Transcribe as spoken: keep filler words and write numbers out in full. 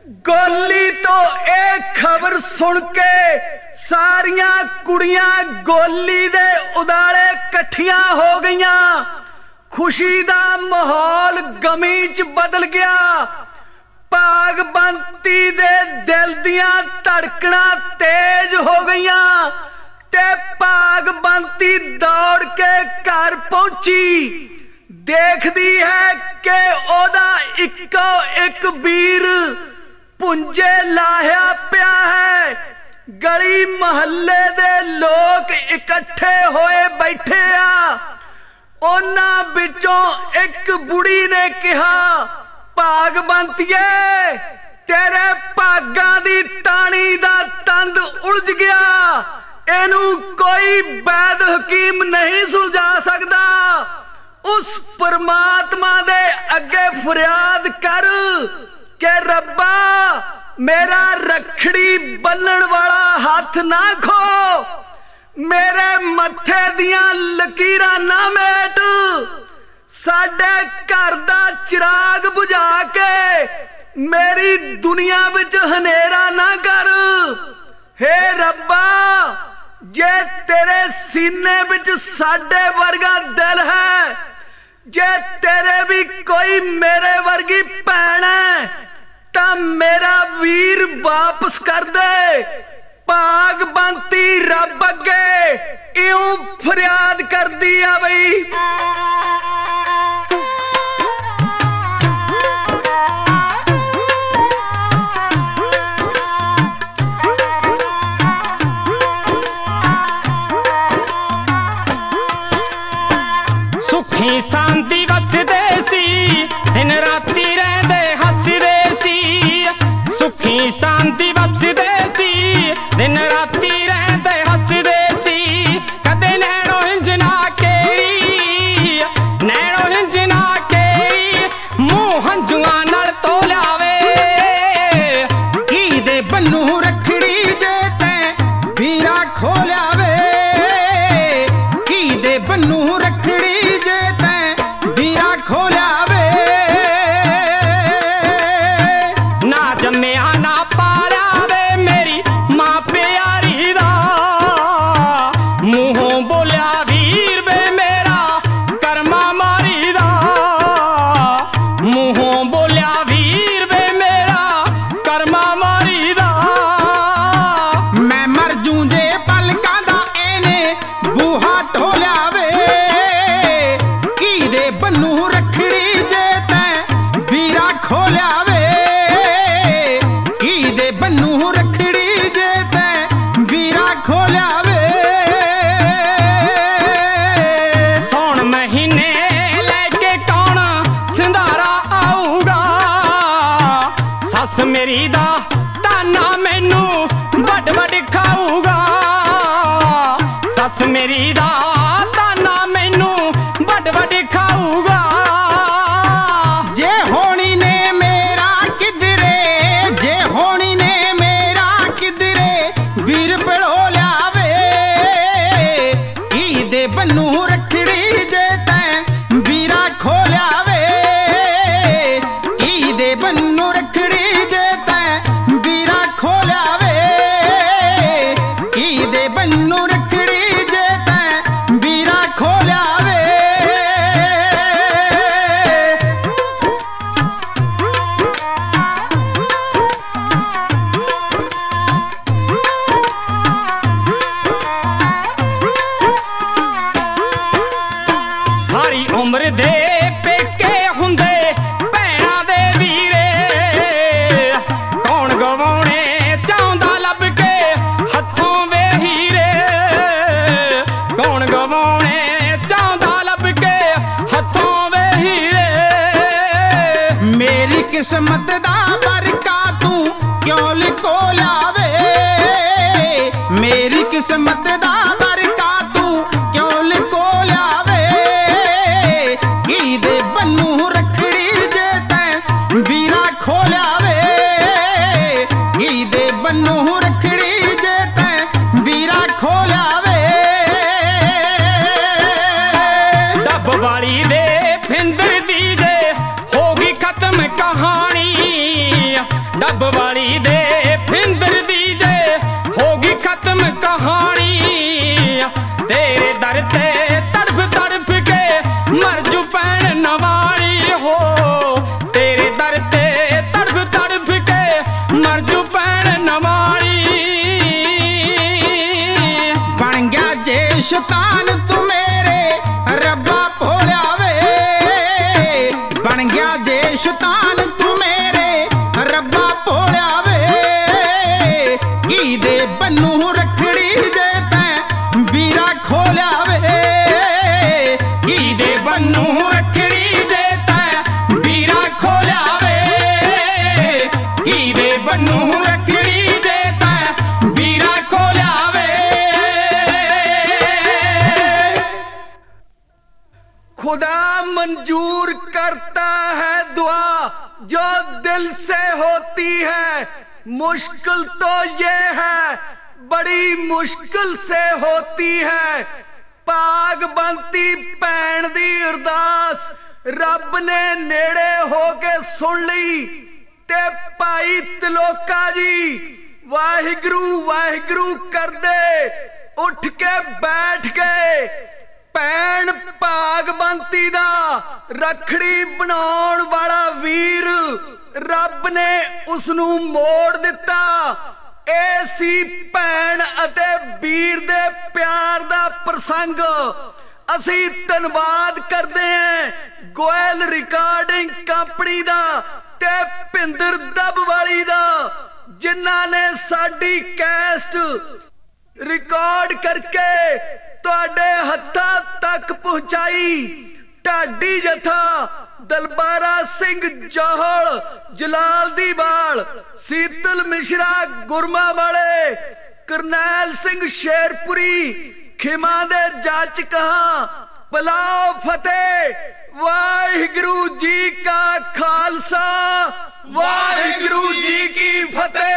गोली तो एक खबर सुन के सारिया कुड़ियां गोली दे उदाले कट्ठियां हो गईयां। खुशी दा माहौल गमी च बदल गया। भाग बंती दे दिल दियां धड़कना तेज हो गईयां ते भाग बंती दौड़ के घर पहुंची। देखदी है कि ओदा इक्को एक वीर पुंजे लाया पिया है। गली महल्ले दे लोग इकट्ठे होए बैठे आ। उन्हां विचों एक बुढ़ी ने कहा, भाग बंतीए तेरे भागां दी तानी दा तंद उलझ गया। इनू कोई वैद हकीम नहीं सुलझा सकदा। उस परमात्मा दे अगे फरियाद कर के रब्बा मेरा रखड़ी बन्नण वाला हाथ ना खो, मेरे मत्थे दियां लकीरां ना मेट, साडे घर दा चिराग बुझा के मेरी दुनिया विच हनेरा ना कर। हे रब्बा जे तेरे सीने विच साडे वर्गा दिल है, जे तेरे भी कोई मेरे वर्गी भैन है ता मेरा वीर वापस कर दे। भाग बंती रब अगे इउं फरियाद कर दी आ बई। सुखी शांति वसदे सी दिन राती रहंदे हसदे सी। सुखी शांति वसदे सी दिन राती रहंदे हसदे सी। कदे नैनो इंजना केड़ी नैनो इंजना केड़ी मूंह हंजुआं नाल तोलिया वे। की दे बन्नू रखड़ी जे तैं वीरा खोलिया वे। की दे बन्नू रखड़ी खोलिया वे। ना जम्मिया ना पालिया वे मेरी मां प्यारी दा। मूहों बोलिया वीर वे मेरा कर्मा मारी दा। मूहों बोलिया वीर वे मेरा कर्मा मारी दा। मैं मर जूं जे पलकां दा एने बूहा ढोलिया वे। की दे बन्नू खोलिया वे। की दे बन्नू रखड़ी जे तैं वीरा खोलिया वे। सौण महीने लेके कौन संधारा आऊगा। सस मेरी दा ताना मैनू वड वड खाऊगा। सस मेरी दा ताना मैनू वड वड खाऊगा। बन्नू रखड़ी जे तैं वीरा खोलिया वे। की दे बन्नू रखड़ी जे तैं वीरा खोलिया वे। की दे बन्नू रखड़ी जे तैं वीरा खोलिया वे। सारी उम्र दे पेके हुंदे भैणा दे वीरे। कौन गवाउणे चाहुंदा लब के हत्थों वे हीरे। कौन गवाउणे चाहुंदा लब के हत्थों वे हीरे। मेरी किस्मत दा बरका तू क्यों लिखोलिया वे। मेरी किस्मत दा बरका तू क्यों लिखोलिया वे। की दे बन्नू रखड़ी जे तैं वीरा खोलिया वे। की दे बन्नू रखड़ी जे तैं वीरा खोलिया वे। डब वाली दे फिंदर दी जे होगी खत्म कहानी। डब वाली दे फिंदर दी जे होगी खत्म कहानी तेरे दर ते तड़फ तड़फ के मर जू पैण नवारी हो तेरे दर ते तड़फ तड़फ के मर जू पैण नवारी बन गया जे शैतान तू मेरे रब्बा भोलिया वे बन गया जे शैतान तू मेरे रब्बा भोलिया वे की दे बन्नू रखड़ी जे तैं बीरा खोलिया वे की दे बन्नू रखड़ी जे तैं बीरा खोलिया वे की दे बन्नू रखड़ी जे तैं बीरा खोलिया वे खुदा मंजूर करता है दुआ जो दिल से होती है मुश्किल तो ये है बड़ी मुश्किल से होती है पाग बनती भैन दी अरदास रब ने नेड़े हो के सुन ली ते भाई तिलोका जी वाहिगुरु वाहिगुरु कर दे उठ के बैठ गए भैन भाग बनती दा रखड़ी बनाउण वाला वीर रब ने उसनू मोड़ दिता ए सी भैन अते वीर दे प्यार दा प्रसंग असी धन्नवाद करते हैं गोयल रिकॉर्डिंग कंपनी दा ते भिंदर दब वाली दा जिन्हां ने साडी कैस्ट रिकॉर्ड करके तुहाडे हत्थां तक पहुंचाई ढाडी जथा दलबारा सिंह जौहल जलाल दी बाल सीतल मिश्रा गुरमा वाले करनैल सिंह शेरपुरी खिमा दे जच कहां बुलाओ फतेह वाहिगुरु जी का खालसा वाहिगुरु जी की फतेह।